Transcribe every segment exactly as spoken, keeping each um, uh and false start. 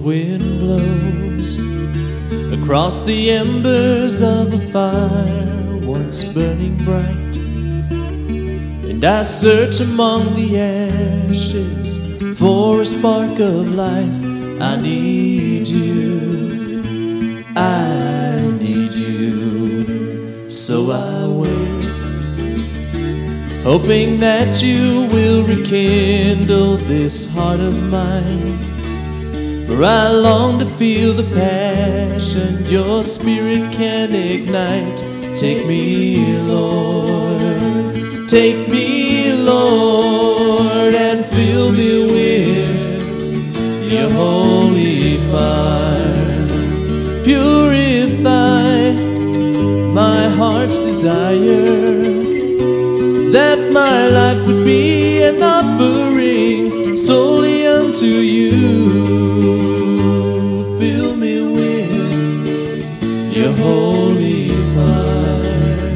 wind blows across the embers of a fire once burning bright, and I search among the ashes for a spark of life. I need you, I need you, so I wait, hoping that you will rekindle this heart of mine. For I long to feel the passion your spirit can ignite. Take me, Lord, take me, Lord, and fill me with your holy fire. Purify my heart's desire, that my life would be an offering solely unto you. Fill me with your holy fire.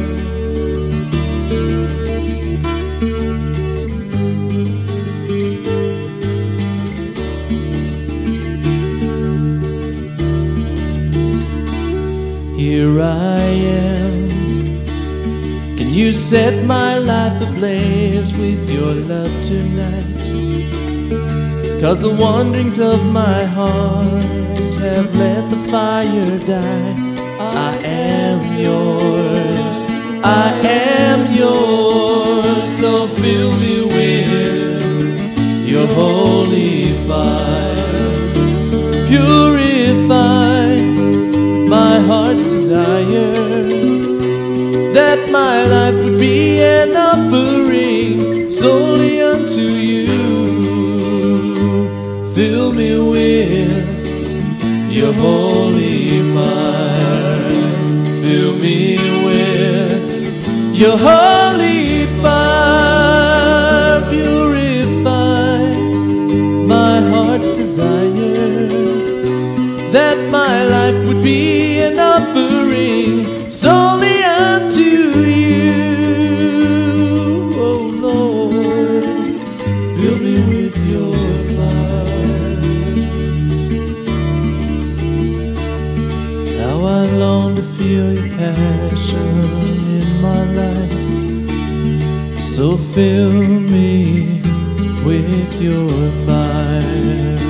Here I am. Can you set my life ablaze with your love tonight? 'Cause the wanderings of my heart have let the fire die. I am yours, I am yours, so fill me with your holy fire. Purify my heart's desire, that my life would be an offering solely unto you. Fill me with your holy fire. Fill me with your holy fire. Purify my heart's desire, that my life would be an offering solely unto you. Oh Lord, fill me with your fire. Now I long to feel your passion in my life, so fill me with your fire.